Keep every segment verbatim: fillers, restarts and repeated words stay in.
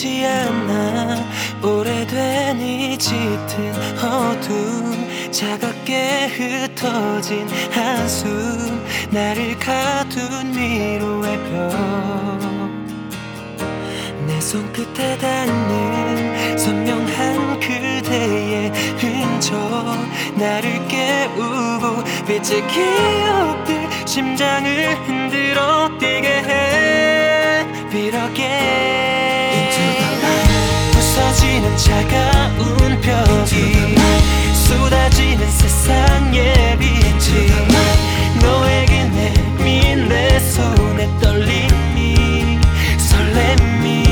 보이지 않아. 오래된 이 짙은 어둠, 차갑게 흩어진 한숨, 나를 가둔 위로의 벽. 내 손끝에 닿는 선명한 그대의 흔적, 나를 깨우고 빛의 기억들 심장을 흔들어 뛰게 해. Beat again Into the light. 부서지는 차가운 벽이 쏟아지는 세상의 빛이 너에게 내민 내 손에 떨림이 설렘이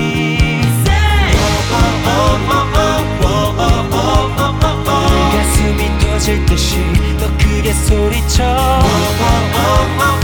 가슴이 터질 듯이 더 크게 소리쳐.